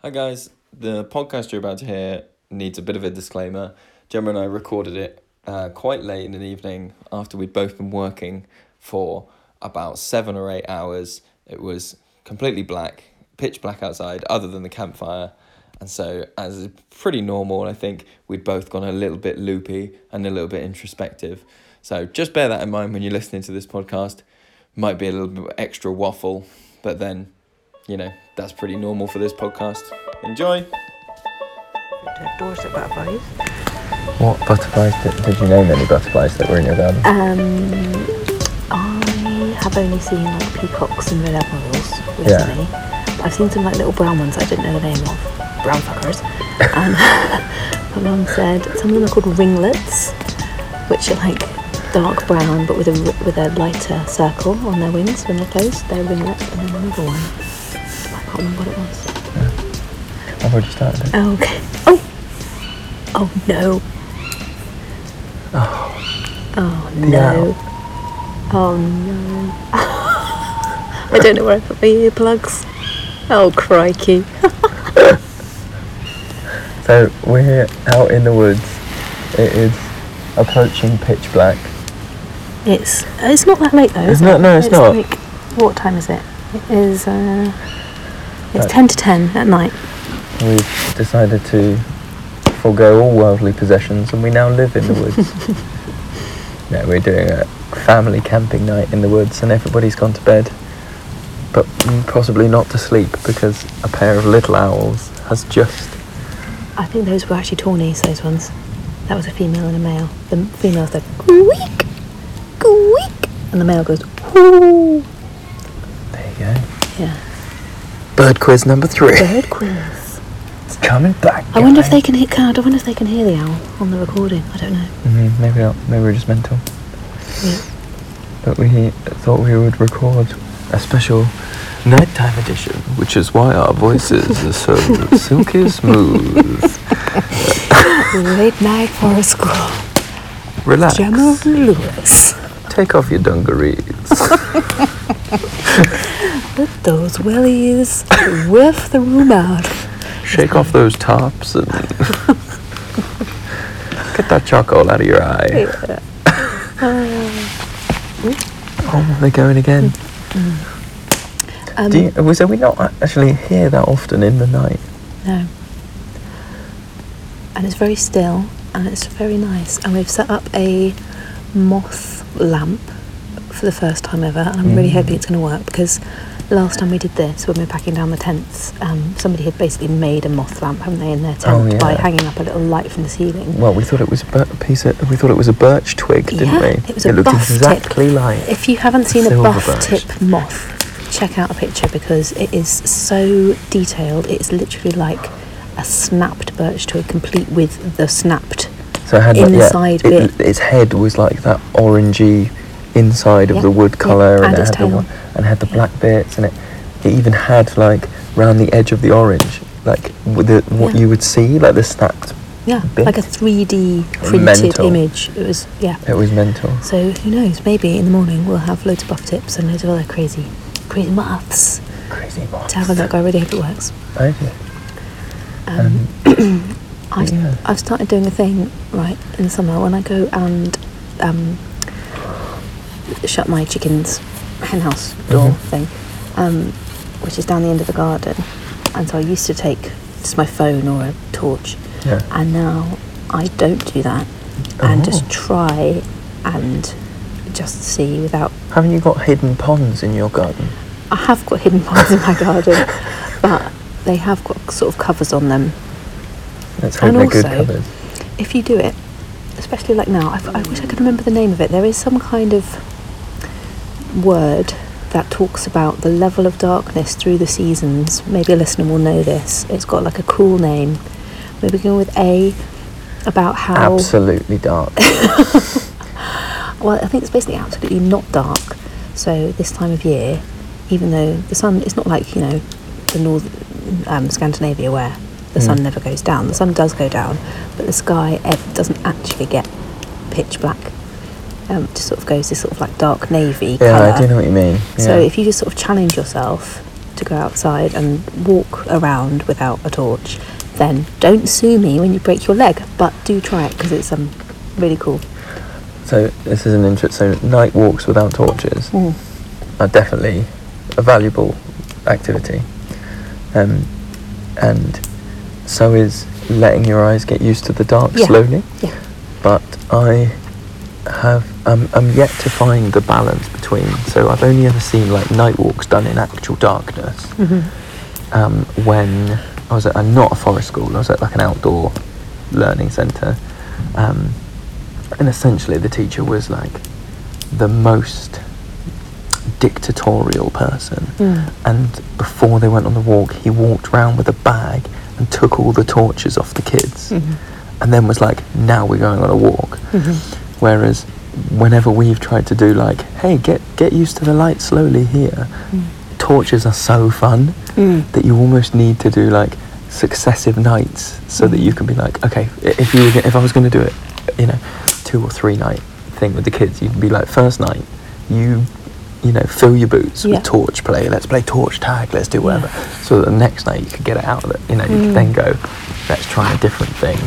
Hi guys, the podcast you're about to hear needs a bit of a disclaimer. Gemma and I recorded it quite late in the evening after we'd both been working for about 7 or 8 hours. It was completely black, pitch black outside, other than the campfire. And so, as is pretty normal, I think we'd both gone a little bit loopy and a little bit introspective. So just bear that in mind when you're listening to this podcast. Might be a little bit extra waffle, but then, that's pretty normal for this podcast. Enjoy! Dorset butterflies. What butterflies? Did you name any butterflies that were in your garden? I have only seen peacocks and red admirals recently. Yeah. I've seen some little brown ones I didn't know the name of. Brown fuckers. And my mum said some of them are called ringlets, which are dark brown but with a lighter circle on their wings when they're closed. They're ringlets, and then another one. I can't remember what it was. Yeah. I've already started it. Oh, okay. Oh no. Oh no. Yeah. Oh no. I don't know where I put my earplugs. Oh crikey. So we're out in the woods. It is approaching pitch black. It's not that late though, is it? No, it's not. What time is it? It is it's 10 to 10 at night. We've decided to forego all worldly possessions and we now live in the woods. Yeah, we're doing a family camping night in the woods and everybody's gone to bed, but possibly not to sleep because a pair of little owls has just... I think those were actually tawnies, those ones. That was a female and a male. The female's like, squeak, squeak, and the male goes, whoo. There you go. Yeah. Bird quiz number 3. Bird quiz. It's coming back, guys. I wonder if they can hear. I wonder if they can hear the owl on the recording. I don't know. Maybe not. Maybe we're just mental. Yeah. But we thought we would record a special nighttime edition, which is why our voices are so silky smooth. Late night for school. Relax. Gemma Lewis. Take off your dungarees. Let those wellies whiff the room out. Shake off those tops and get that charcoal out of your eye. Yeah. Oh, they're going again. So we not actually hear that often in the night? No. And it's very still and it's very nice. And we've set up a moth lamp for the first time ever, and I'm really hoping it's going to work because last time we did this, when we were packing down the tents, somebody had basically made a moth lamp, haven't they, in their tent by hanging up a little light from the ceiling. Well, we thought it was a birch twig, didn't we? It was a looked buff exactly tip. like. If you haven't seen a buff birch tip moth, check out a picture because it is so detailed. It's literally like a snapped birch twig, complete with the snapped inside bit. Its head was like that orangey inside of the wood colour, and it had the black bits, and it even had round the edge of the orange, what you would see, the snapped bits. Like a 3D printed image. It was mental. So who knows, maybe in the morning we'll have loads of buff tips and loads of other crazy moths to have a look. I really hope it works. I do. I've started doing a thing in the summer when I go and shut my chickens henhouse door thing, which is down the end of the garden, and so I used to take just my phone or a torch, and now I don't do that and just try and just see without... Haven't you got hidden ponds in your garden? I have got hidden ponds in my garden, but they have got sort of covers on them. Let's hope they're good covers. If you do it, especially now, I wish I could remember the name of it. There is some kind of word that talks about the level of darkness through the seasons. Maybe a listener will know this. It's got a cool name. Maybe going with A, about how... Absolutely dark. Well, I think it's basically absolutely not dark. So this time of year, even though the sun, it's not the north Scandinavia where the sun never goes down. The sun does go down, but the sky doesn't actually get pitch black. Just sort of goes this sort of dark navy colour. I do know what you mean. Yeah. So if you just sort of challenge yourself to go outside and walk around without a torch, then don't sue me when you break your leg, but do try it because it's really cool. So this is an interesting. So night walks without torches are definitely a valuable activity, and so is letting your eyes get used to the dark slowly. Yeah. But I'm yet to find the balance between. So I've only ever seen like night walks done in actual darkness. When I was at not a forest school, I was at like an outdoor learning centre, and essentially the teacher was like the most dictatorial person, and before they went on the walk he walked around with a bag and took all the torches off the kids, and then was like, now we're going on a walk. Whereas whenever we've tried to do like, hey, get used to the light slowly here, torches are so fun that you almost need to do like successive nights so that you can be like, okay, if I was going to do it, 2 or 3 night thing with the kids, you can be like, first night you fill your boots with torch play, let's play torch tag, let's do whatever, so that the next night you could get it out of it, you can then go, let's try a different thing.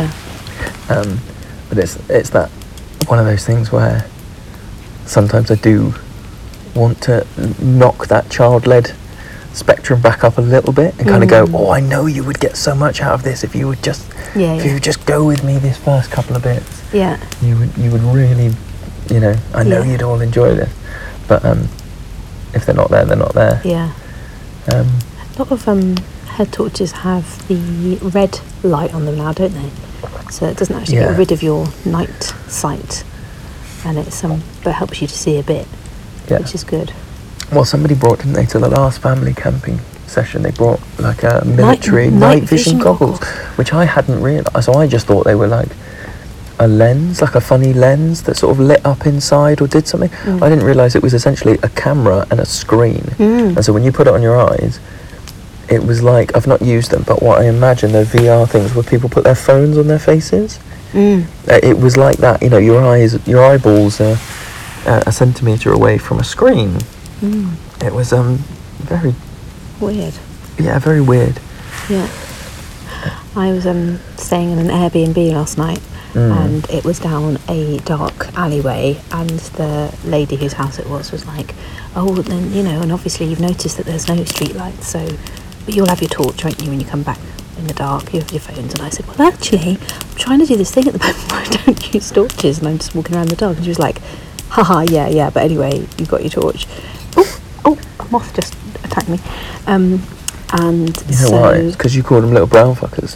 But it's that one of those things where sometimes I do want to knock that child-led spectrum back up a little bit and kind of go, oh, I know you would get so much out of this if you would just you would just go with me this first couple of bits. You would really, I know you'd all enjoy this. But if they're not there, they're not there. A lot of head torches have the red light on them now, don't they? So it doesn't actually get rid of your night sight, and it's but it helps you to see a bit, which is good. Well, somebody brought, didn't they, to the last family camping session, they brought like a military night vision goggles, which I hadn't realised. So I just thought they were like a lens, like a funny lens that sort of lit up inside or did something. I didn't realise it was essentially a camera and a screen. And so when you put it on your eyes, it was like, I've not used them, but what I imagine they're VR things where people put their phones on their faces. It was like that, your eyeballs are a centimetre away from a screen. It was very weird. Yeah, very weird. Yeah. I was staying in an Airbnb last night, and it was down a dark alleyway, and the lady whose house it was like, oh, then, and obviously you've noticed that there's no street lights, so but you'll have your torch, won't you, when you come back in the dark, you have your phones. And I said, well, actually, I'm trying to do this thing at the moment where I don't use torches and I'm just walking around in the dark. And she was like, haha, yeah, but anyway, you've got your torch. Oh, a moth just attacked me. And you know why? It's because you called them little brown fuckers.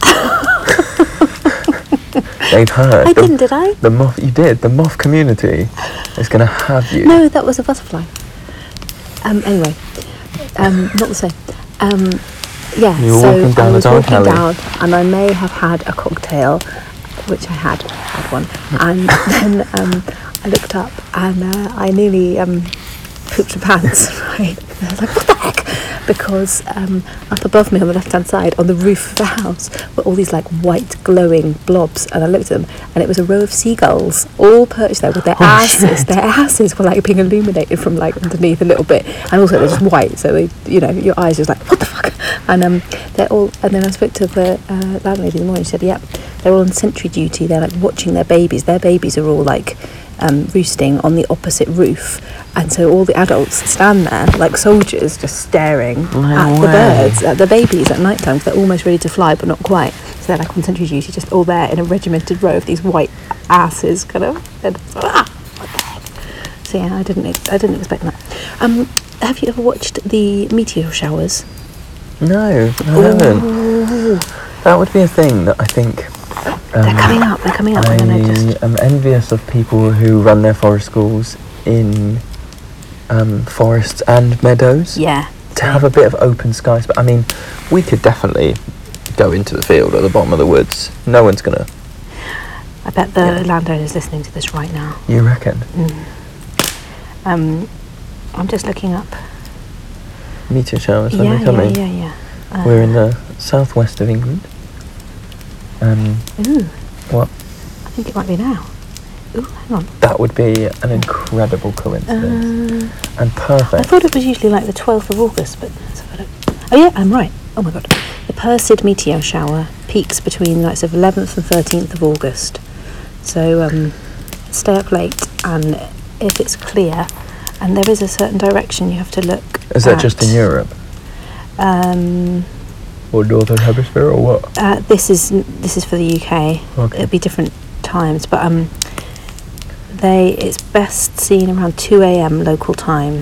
They've heard. I didn't, did I? The moth, you did. The moth community is going to have you. No, that was a butterfly. Anyway, not the same. You were walking down the dark alley. And I may have had a cocktail, which I had one, and then I looked up and I nearly pooped my pants, right? And I was like, what the heck? Because up above me on the left-hand side, on the roof of the house, were all these like white glowing blobs, and I looked at them, and it was a row of seagulls, all perched there with their asses. Shit. Their asses were like being illuminated from like underneath a little bit, and also they're just white, so they, your eyes just like, what the fuck? And they're all. And then I spoke to the landlady in the morning. She said, "Yep, they're all on sentry duty. They're like watching their babies. Their babies are all like roosting on the opposite roof." And so all the adults stand there like soldiers, just staring at the birds, at the babies at night time, because they're almost ready to fly, but not quite. So they're like on sentry duty, just all there in a regimented row of these white asses, kind of. And, what the heck? So yeah, I didn't expect that. Have you ever watched the meteor showers? No, I haven't. That would be a thing that I think. They're coming up. I am envious of people who run their forest schools in forests and meadows. Yeah. To have a bit of open skies. But I mean, we could definitely go into the field at the bottom of the woods. No one's gonna. I bet the landowner's listening to this right now. You reckon? I'm just looking up. Meteor showers, when they're coming. Yeah. We're in the southwest of England. What? I think it might be now. Ooh, hang on. That would be an incredible coincidence. And perfect. I thought it was usually like the 12th of August, but let's have a look. Oh yeah, I'm right. Oh my god. The Perseid meteor shower peaks between the nights of 11th and 13th of August. So stay up late, and if it's clear, and there is a certain direction you have to look Is that just in Europe? Or Northern Hemisphere, or what? This is for the UK. Okay. It'll be different times, but it's best seen around 2 a.m. local time,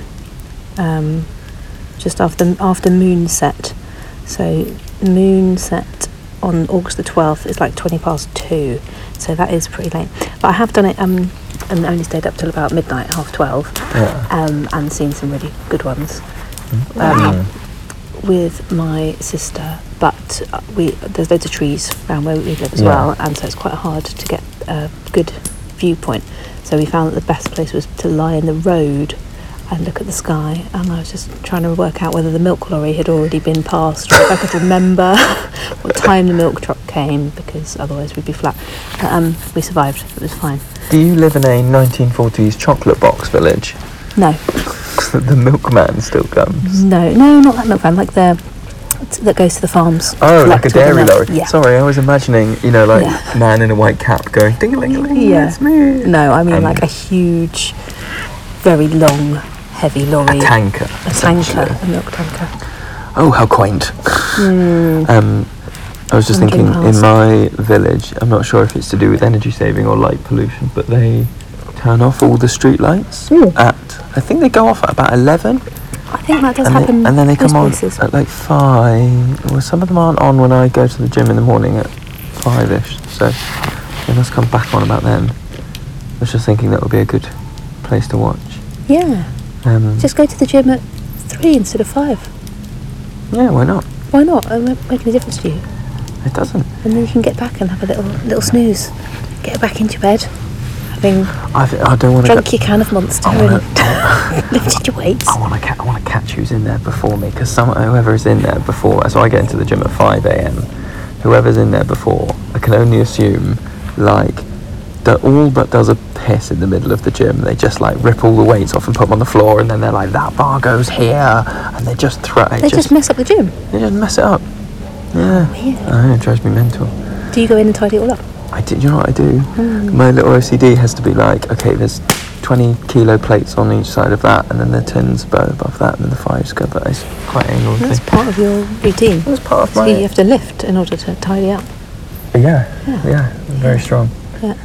just after moon set. So moon set on August the 12th is like 2:20, so that is pretty late. But I have done it and only stayed up till about midnight, 12:30, and seen some really good ones with my sister. But there's loads of trees around where we live as well, and so it's quite hard to get a good viewpoint. So we found that the best place was to lie in the road and look at the sky, and I was just trying to work out whether the milk lorry had already been passed, or if I could remember what time the milk truck came, because otherwise we'd be flat. But we survived. It was fine. Do you live in a 1940s chocolate box village? No. The milkman still comes? No, not that milkman, like that goes to the farms. Oh, like a dairy lorry. Yeah. Sorry, I was imagining, man in a white cap going ding-a-ling-a-ling, it's me. No, I mean like a huge, very long, heavy lorry. A tanker. A milk tanker. Oh, how quaint. I was just thinking, in my village, I'm not sure if it's to do with energy saving or light pollution, but they turn off all the street lights I think they go off at about 11. I think that does happen. And then they come on places. at like 5. Well, some of them aren't on when I go to the gym in the morning at 5ish, so they must come back on about then. I was just thinking that would be a good place to watch. Yeah. Just go to the gym at 3 instead of 5. Yeah, why not? Why not? It won't make any difference to you. It doesn't. And then you can get back and have a little snooze. Get back into bed. I don't want to drunk your can of Monster and lifted your weights. I want to catch who's in there before me, because whoever is in there before. So I get into the gym at 5 a.m. Whoever's in there before, I can only assume that all but does a piss in the middle of the gym. They just rip all the weights off and put them on the floor, and then they're like, that bar goes here, and they just throw it. They just mess up the gym. They just mess it up. Yeah. Weird. I know, it drives me mental. Do you go in and tidy it all up? I do. You know what I do? My little OCD has to be like, okay, there's 20 kilo plates on each side of that, and then the tins above that, and then the 5s go, but it's quite angled. That's part of your routine. That's part of so you have to lift in order to tidy up. Yeah, very strong. Yeah.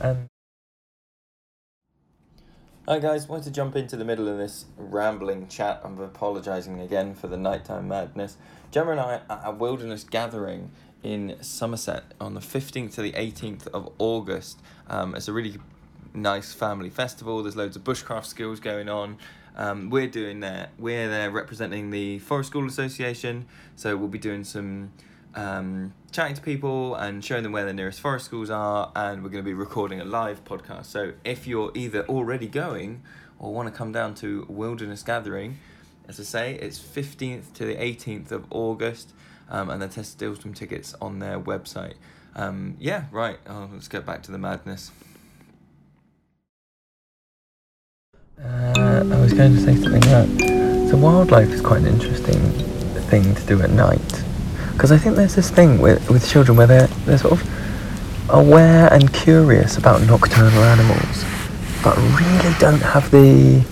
Hi guys, wanted to jump into the middle of this rambling chat. I'm apologising again for the nighttime madness. Gemma and I are at a wilderness gathering in Somerset on the 15th to the 18th of August. It's a really nice family festival. There's loads of bushcraft skills going on. We're there representing the Forest School Association, so we'll be doing some chatting to people and showing them where the nearest forest schools are, and we're going to be recording a live podcast. So if you're either already going or want to come down to Wilderness Gathering, as I say, it's 15th to the 18th of August. And there's still some tickets on their website. Let's get back to the madness. I was going to say something so wildlife is quite an interesting thing to do at night, because I think there's this thing with children where they're sort of aware and curious about nocturnal animals, but really don't have the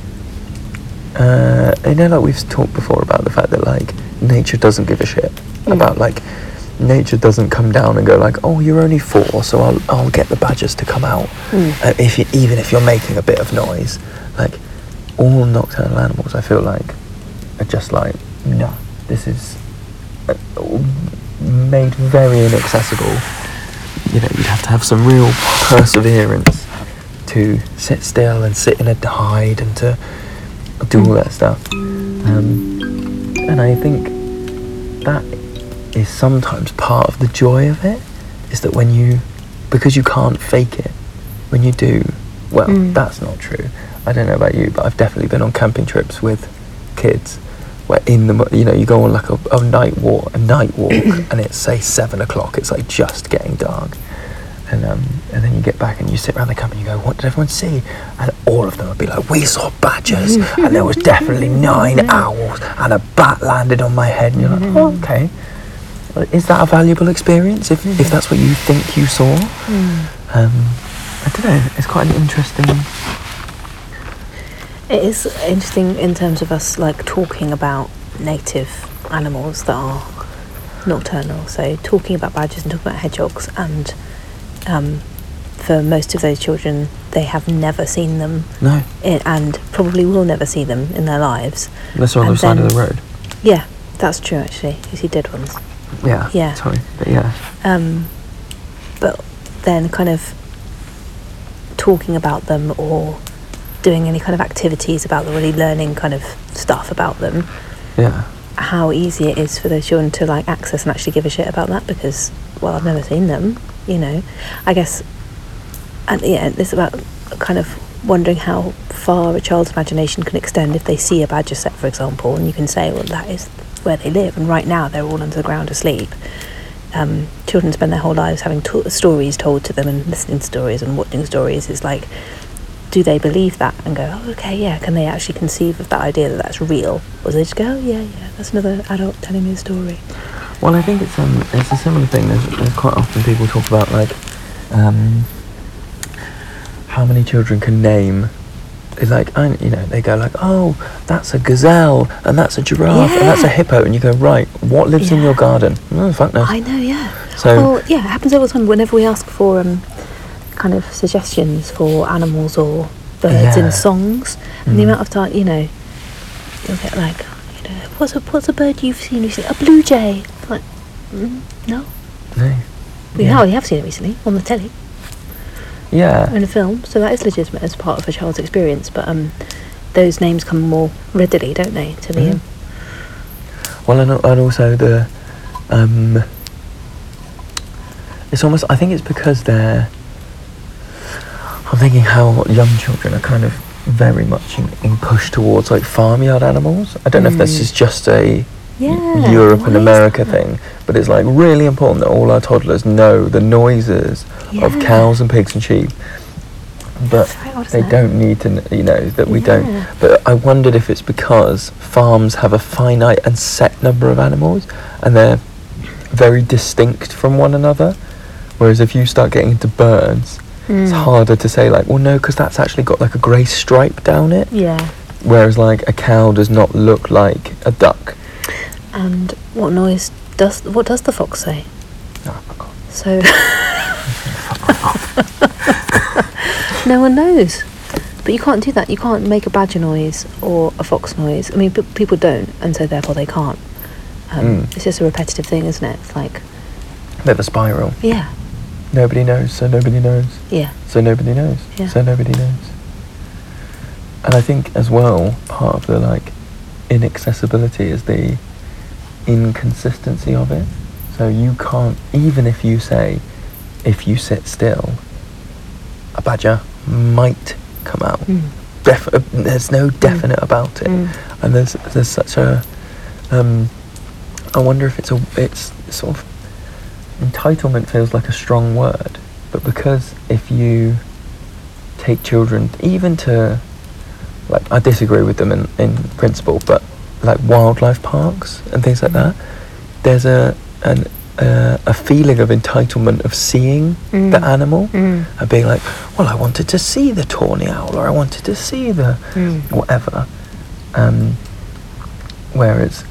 we've talked before about the fact that nature doesn't give a shit about nature doesn't come down and go oh, you're only 4, so I'll get the badgers to come out even if you're making a bit of noise. All nocturnal animals, I feel are just no, this is made very inaccessible. You'd have to have some real perseverance to sit still and sit in a hide and to do all that stuff. And I think that is sometimes part of the joy of it, is that because you can't fake it, when you do, that's not true. I don't know about you, but I've definitely been on camping trips with kids where you go on a night walk and it's say 7 o'clock, it's just getting dark, and and then you get back and you sit around the camp and you go, what did everyone see? And all of them would be like, we saw badgers, and there was definitely 9 owls, and a bat landed on my head. And you're like, oh, okay. Is that a valuable experience if that's what you think you saw? I don't know, it's quite an interesting... It is interesting in terms of us like talking about native animals that are nocturnal, so talking about badgers and talking about hedgehogs, and for most of those children they have never seen them. No. And probably will never see them in their lives. Unless they're on the side of the road. Yeah, that's true actually. You see dead ones. Yeah. Sorry, but yeah. But then kind of talking about them or doing any kind of activities about them, really learning kind of stuff about them. Yeah. How easy it is for those children to like access and actually give a shit about that, because, well, I've never seen them, you know. I guess, and yeah, it's about kind of wondering how far a child's imagination can extend if they see a badger set, for example, and you can say, well, that is where they live, and right now they're all under the ground asleep. Children spend their whole lives having stories told to them and listening to stories and watching stories. It's like, do they believe that and go, oh, okay, yeah, can they actually conceive of that idea that that's real? Or do they just go, oh, yeah, that's another adult telling me a story? Well, I think it's a similar thing. There's quite often people talk about, like, how many children can name. It's like, you know, they go like, oh, that's a gazelle, and that's a giraffe, and that's a hippo, and you go, right, what lives in your garden? Oh, fuck knows. I know, yeah. So, well, yeah, it happens all the time whenever we ask for kind of suggestions for animals or birds in songs, and the amount of time, you know, you'll get like, you know, what's a bird you've seen recently? A blue jay. Like, no. We have seen it recently on the telly. Yeah. In a film, so that is legitimate as part of a child's experience, but those names come more readily, don't they, to the... Well, and also the... it's almost... I think it's because they're... I'm thinking how young children are kind of very much in push towards, like, farmyard animals. I don't know if this is just a Europe and America thing, but it's, like, really important that all our toddlers know the noises of cows and pigs and sheep, but they don't need to, you know, that we don't. But I wondered if it's because farms have a finite and set number of animals, and they're very distinct from one another, whereas if you start getting into birds, it's harder to say, like, well, no, because that's actually got, like, a grey stripe down it. Yeah. Whereas, like, a cow does not look like a duck. And what does the fox say? Oh, my God. So... No one knows. But you can't do that. You can't make a badger noise or a fox noise. I mean, people don't, and so therefore they can't. It's just a repetitive thing, isn't it? It's like... They're the spiral. Yeah. Nobody knows, so nobody knows. Yeah. So nobody knows, so nobody knows. And I think as well, part of the, like, inaccessibility is the inconsistency of it. So you can't, even if you say, if you sit still, a badger might come out. There's no definite about it. And there's such a, I wonder if it's sort of, entitlement feels like a strong word, but because if you take children, even to, like, I disagree with them in principle, but like wildlife parks and things like that, there's a feeling of entitlement of seeing the animal and being like, well, I wanted to see the tawny owl, or I wanted to see the whatever. Whereas,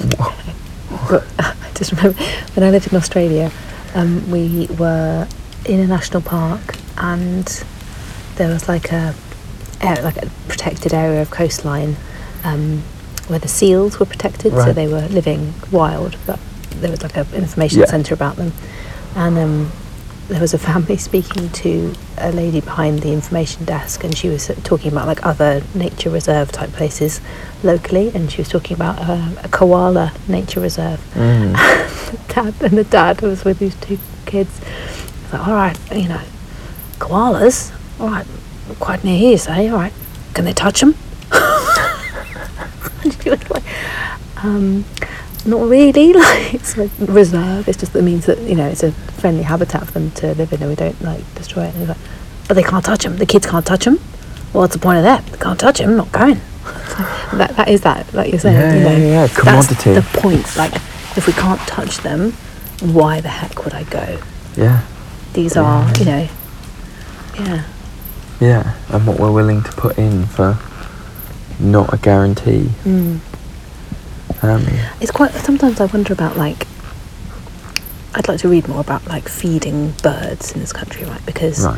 I just remember when I lived in Australia, we were in a national park, and there was like a protected area of coastline where the seals were protected, so they were living wild, but there was like an information centre about them, and there was a family speaking to a lady behind the information desk, and she was talking about like other nature reserve type places locally, and she was talking about a koala nature reserve. The dad was with these two kids. He's like, all right, you know, koalas, all right, quite near here, say, all right, can they touch them? And she was like, not really. Like, it's a reserve. It's just that it means that, it's a friendly habitat for them to live in, and we don't destroy it. And he's like, but they can't touch them. The kids can't touch them. Well, what's the point of that? They can't touch them. Not going. that is that. Like you're saying. Yeah. Commodity. That's the point. Like, if we can't touch them, why the heck would I go? Yeah. These are, Yeah. Yeah, and what we're willing to put in for not a guarantee. It's quite. Sometimes I wonder about I'd like to read more about feeding birds in this country, right? Because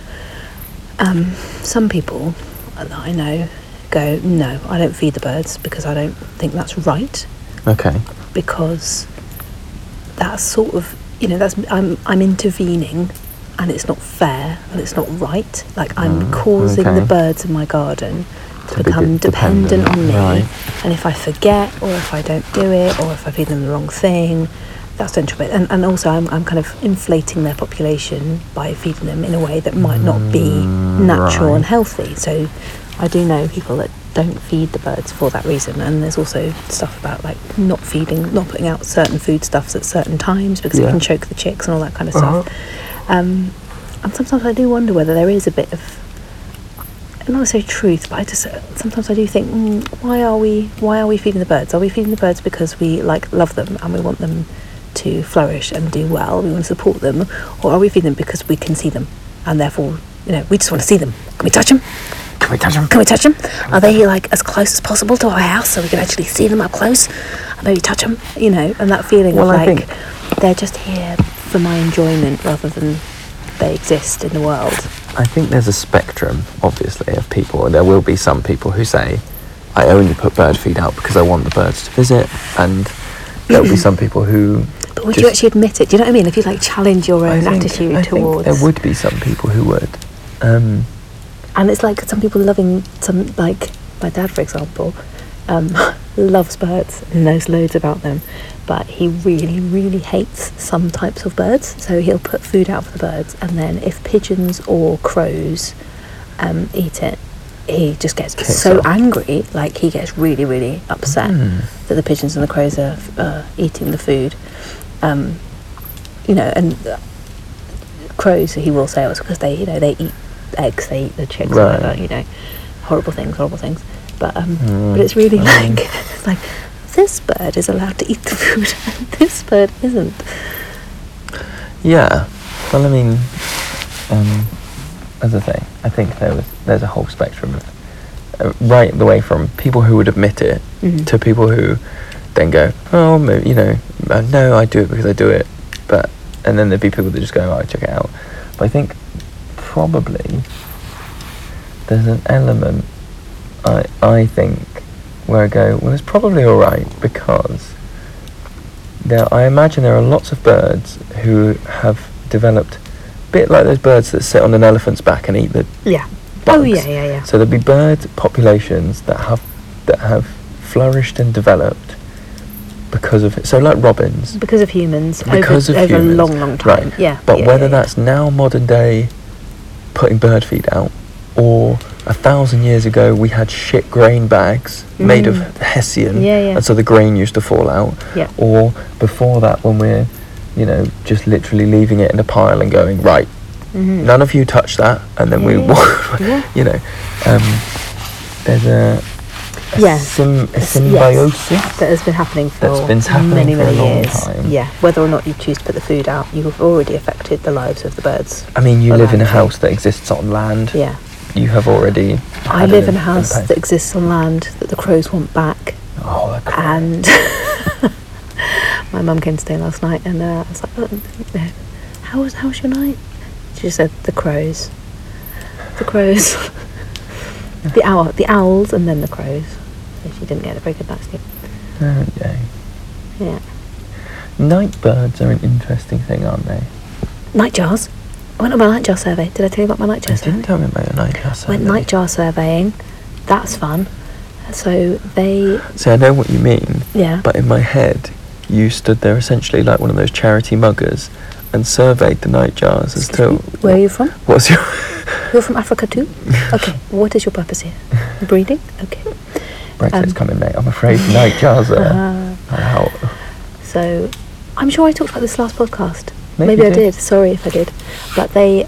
some people that I know go, no, I don't feed the birds because I don't think that's right. Okay. Because that's sort of that's I'm intervening, and it's not fair and it's not right. Like I'm causing the birds in my garden to become dependent on me, and if I forget or if I don't do it or if I feed them the wrong thing, that's central bit. And also I'm kind of inflating their population by feeding them in a way that might not be natural and healthy. So I do know people that don't feed the birds for that reason, and there's also stuff about not putting out certain foodstuffs at certain times because it can choke the chicks and all that kind of stuff. And sometimes I do wonder whether there is a bit of, not necessarily truth, but sometimes I do think, why are we feeding the birds? Are we feeding the birds because we love them and we want them to flourish and do well, we want to support them, or are we feeding them because we can see them and therefore we just want to see them? Can we touch them? Can we touch them? Can we touch them? Are they as close as possible to our house so we can actually see them up close and maybe touch them? And that feeling of they're just here for my enjoyment rather than they exist in the world. I think there's a spectrum, obviously, of people. There will be some people who say, I only put bird feed out because I want the birds to visit, and there will be some people who... But would you actually admit it? Do you know what I mean? If you challenge your own attitude towards... there would be some people who would. And it's some people loving some, my dad, for example, loves birds and knows loads about them, but he really, really hates some types of birds. So he'll put food out for the birds, and then if pigeons or crows eat it, he just gets angry. He gets really, really upset that the pigeons and the crows are eating the food. And crows, he will say, it's because they eat eggs, they eat the chicks, whatever, horrible things. But it's really this bird is allowed to eat the food and this bird isn't. Yeah, well, I mean, as I say, I think there's a whole spectrum of right the way from people who would admit it to people who then go, oh, maybe, no, I do it because I do it, and then there'd be people that just go, oh, check it out. But I think probably there's an element, I think, where I go, well, it's probably alright, because I imagine there are lots of birds who have developed a bit like those birds that sit on an elephant's back and eat the bugs. Oh yeah. So there'd be bird populations that have flourished and developed because of it. So like robins. Because of humans. Because over a long time. Right. Yeah. But whether that's now modern day putting bird feed out, or 1,000 years ago we had shit grain bags made of hessian, and so the grain used to fall out, or before that when we're just literally leaving it in a pile and going, right, none of you touch that, and then there's a symbiosis that has been happening for many years. Time. Yeah, whether or not you choose to put the food out, you have already affected the lives of the birds. I mean, you live in a house that exists on land. Yeah. You have already... I live in a house that exists on land that the crows want back. Oh, the crows. And my mum came to stay last night, and I was like, how was your night? She just said, the crows. The crows. The owls, and then the crows. So she didn't get a very good night's sleep. Okay. Yeah. Night birds are an interesting thing, aren't they? Nightjars. I went on my nightjar survey. Did I tell you about my nightjar survey? You didn't tell me about your nightjar survey. Went nightjar surveying. That's fun. So they... See, I know what you mean. Yeah. But in my head, you stood there essentially like one of those charity muggers and surveyed the nightjars as to... Where are you from? What's your... You're from Africa too? Okay. What is your purpose here? Breeding? Okay. Brexit's coming, mate. I'm afraid nightjars are out. So I'm sure I talked about this last podcast. Maybe Maybe I you did. Sorry if I did. But they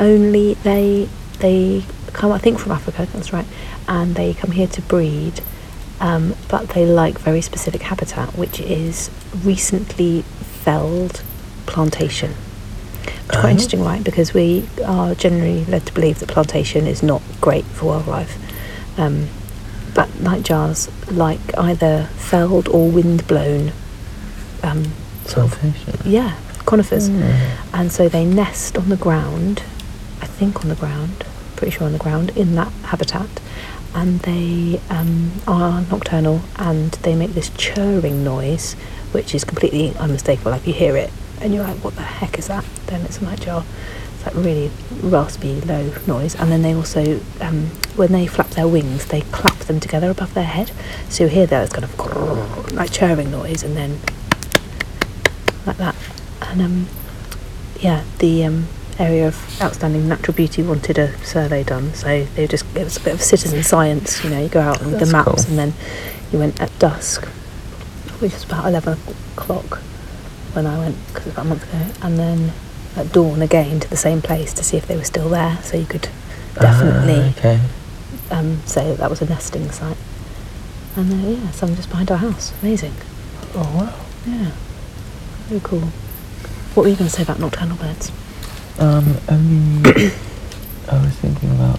come, I think, from Africa. That's right. And they come here to breed. But they like very specific habitat, which is recently felled plantation. It's quite interesting, right? Because we are generally led to believe that plantation is not great for wildlife. But nightjars like either felled or wind-blown Plantation. Conifers. And so they nest on the ground, I think on the ground, pretty sure on the ground, in that habitat. And they are nocturnal, and they make this churring noise, which is completely unmistakable. Like, you hear it and you're like, what the heck is that? Then it's a nightjar. It's like really raspy, low noise. And then they also, when they flap their wings, they clap them together above their head. So you hear that, it's kind of like churring noise, and then like that. And the area of outstanding natural beauty wanted a survey done, so it was a bit of citizen science. You go out with the maps, cool. and then you went at dusk, which was about 11 o'clock when I went, because it was about a month ago, and then at dawn again to the same place to see if they were still there, so you could definitely say that was a nesting site. And some just behind our house. Amazing. Oh wow. Yeah, very cool. What were you going to say about nocturnal birds? Only I was thinking about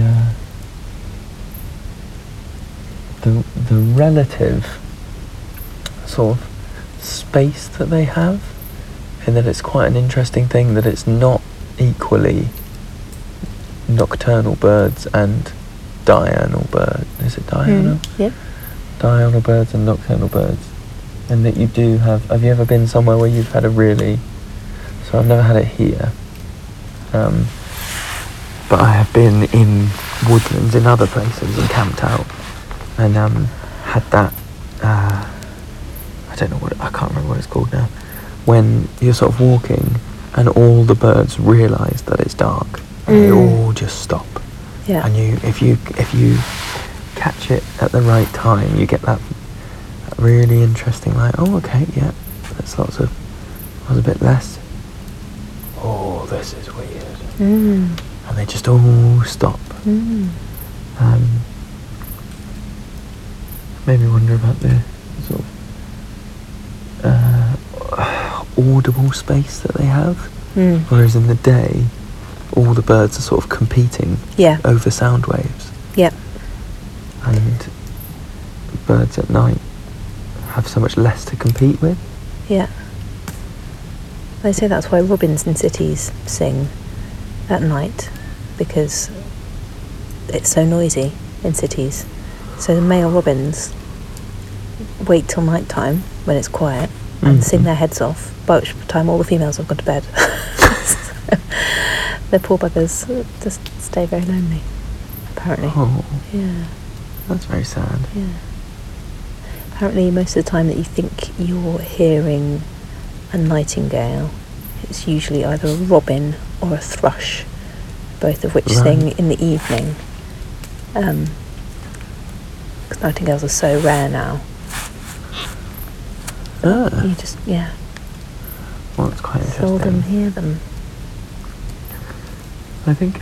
the relative sort of space that they have, and that it's quite an interesting thing that it's not equally nocturnal birds and diurnal birds. Is it diurnal? Yeah. Diurnal birds and nocturnal birds, and that you do have you ever been somewhere where you've had a really, so I've never had it here, but I have been in woodlands in other places and camped out, and had that, I don't know I can't remember what it's called now, when you're sort of walking and all the birds realise that it's dark and they all just stop. Yeah. And if you catch it at the right time, you get that really interesting, like, oh okay, yeah, there's lots of a bit less. Oh, this is weird. And they just all stop. Made me wonder about the sort of audible space that they have. Whereas in the day, all the birds are sort of competing over sound waves. Yeah. And birds at night have so much less to compete with. Yeah. They say that's why robins in cities sing at night, because it's so noisy in cities. So the male robins wait till night time when it's quiet and sing their heads off, by which time all the females have gone to bed. The poor buggers just stay very lonely, apparently. Oh, Yeah. that's very sad. Yeah. Apparently most of the time that you think you're hearing a nightingale, it's usually either a robin or a thrush, both of which sing in the evening. Because nightingales are so rare now. You just, Well, it's quite interesting. seldom hear them. I think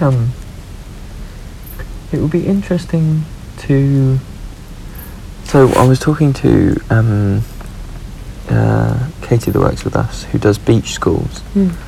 it would be interesting to. So I was talking to Katie that works with us, who does beach schools.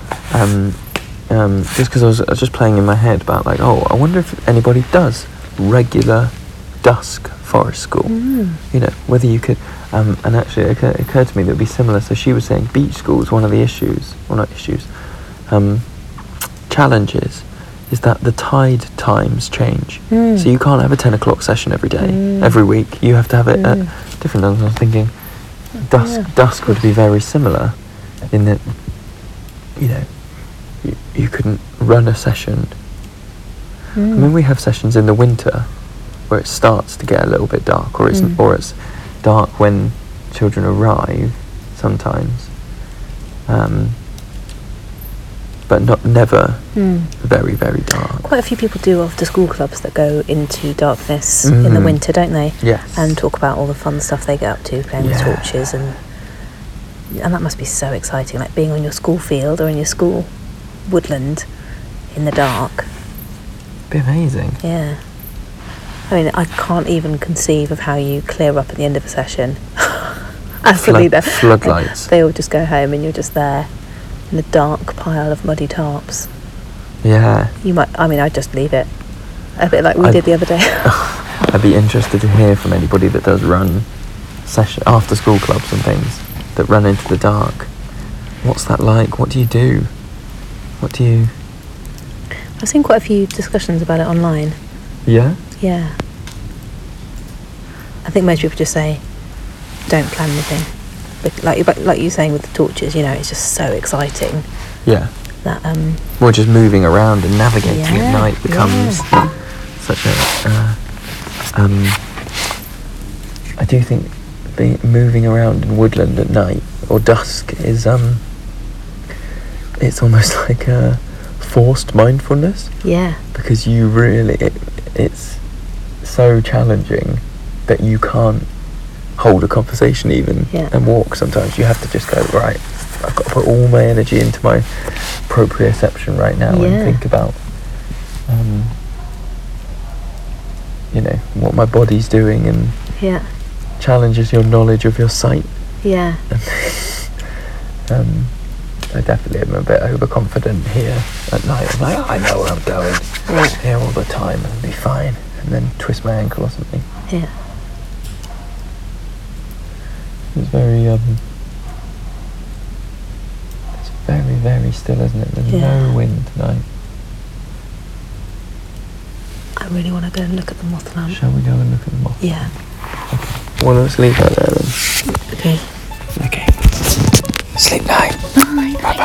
Just because I was just playing in my head about, like, oh, I wonder if anybody does regular dusk forest school. Whether you could. And actually, it occurred to me that it would be similar. So she was saying beach schools, one of the issues, well, not issues, challenges, is that the tide times change. So you can't have a 10 o'clock session every day, every week. You have to have it at different times. I was thinking dusk would be very similar in that, you couldn't run a session. I mean, we have sessions in the winter where it starts to get a little bit dark, or it's dark when children arrive sometimes. But never very, very dark. Quite a few people do after school clubs that go into darkness in the winter, don't they? Yes. And talk about all the fun stuff they get up to, playing with torches and And that must be so exciting, like being on your school field or in your school woodland in the dark. Be amazing. Yeah. I mean, I can't even conceive of how you clear up at the end of a session. Absolutely. Floodlights. They all just go home and you're just there in the dark pile of muddy tarps. Yeah. I'd just leave it. A bit like we did the other day. I'd be interested to hear from anybody that does run after school clubs and things that run into the dark. What's that like? What do you do? I've seen quite a few discussions about it online. Yeah? Yeah. I think most people just say, don't plan anything. But like you're saying with the torches, it's just so exciting. Yeah. That Well, just moving around and navigating at night becomes such a. I do think the moving around in woodland at night or dusk is it's almost like a forced mindfulness. Yeah. Because you really, it's so challenging that you can't hold a conversation even and walk. Sometimes you have to just go, right, I've got to put all my energy into my proprioception right now and think about what my body's doing, and challenges your knowledge of your sight. Yeah. I definitely am a bit overconfident here at night. I'm like, I know where I'm going here all the time, and I'll be fine, and then twist my ankle or something. Yeah. It's very it's very, very still, isn't it? There's no wind tonight. I really want to go and look at the moth lamp. Shall we go and look at the moth? Yeah. Okay. Well, let's leave that there then. Okay. Okay. Sleep night. Bye. Bye.